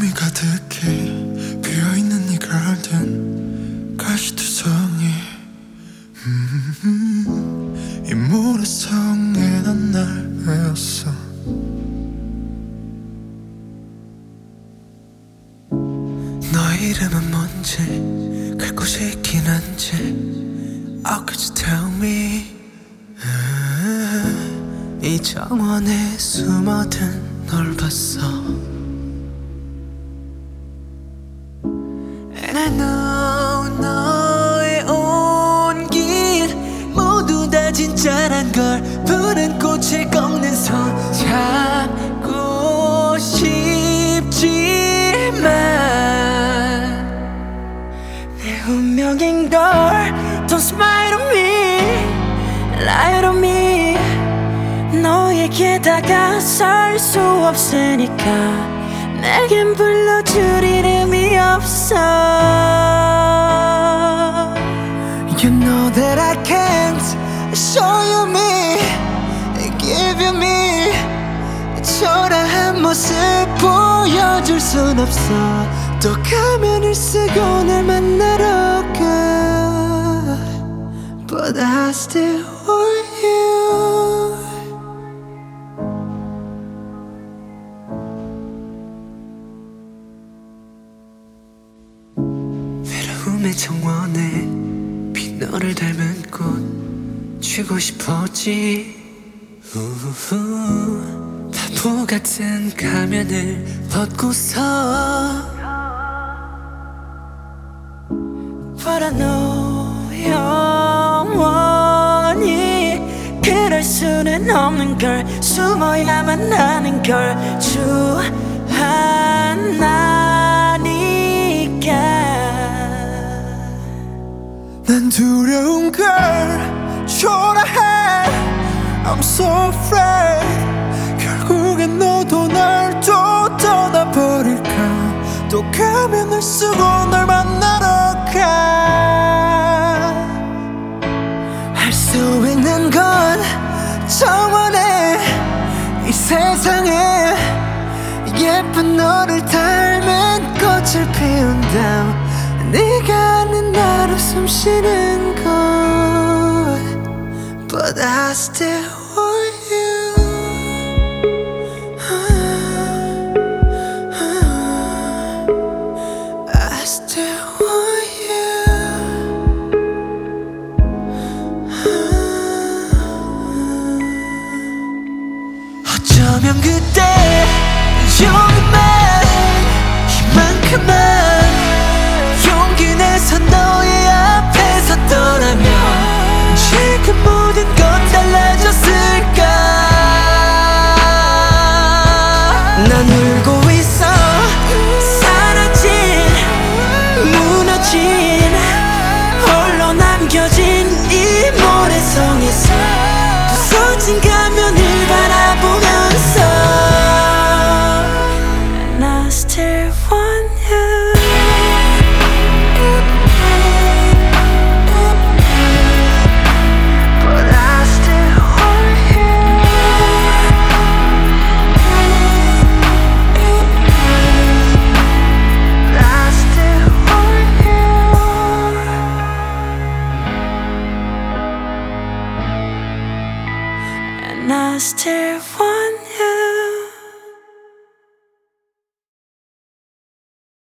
꿈이 가득히 피어있는 이 가든 가시투성이 이 모래성에 난 날 외웠어. 너의 이름은 뭔지 갈 곳이 있긴 한지 Oh could you tell me 이 정원에 숨어든 널 봤어. And I know 너의 온길 모두 다 진짜란 걸 푸른 꽃을 꺾는 손 잡고 싶지만 내 운명인 걸 Don't smile on me, lie to me. 너에게 다가설 수 없으니까 내겐 불러줄 이름이 없어. You know that I can't show you me, give you me. 초라한 모습 보여줄 순 없어. 또 가면을 쓰고 날 만나러 가 But I still want you. 외로움의 정원에 빈 너를 닮은 꽃 쥐고 싶었지. 우후, 바보 같은 가면을 벗고서 But I know 영원히 그럴 수는 없는 걸 숨어야만 하는 걸 주하나니까 난 두려운 걸 초라해 I'm so afraid 결국엔 너도 날 또 떠나버릴까 또 가면을 쓰고 널 만나러 가 할 수 있는 건 정원에 이 세상에 예쁜 너를 닮은 꽃을 피운 다음 네가 아는 나로 숨 쉬는 곳 But I still want you. I still want you. 어쩌면 그때 조금만 이만큼만 용기 내서 너의 앞에 섰더라면 지금 모든 건 달라졌을까. 난 울고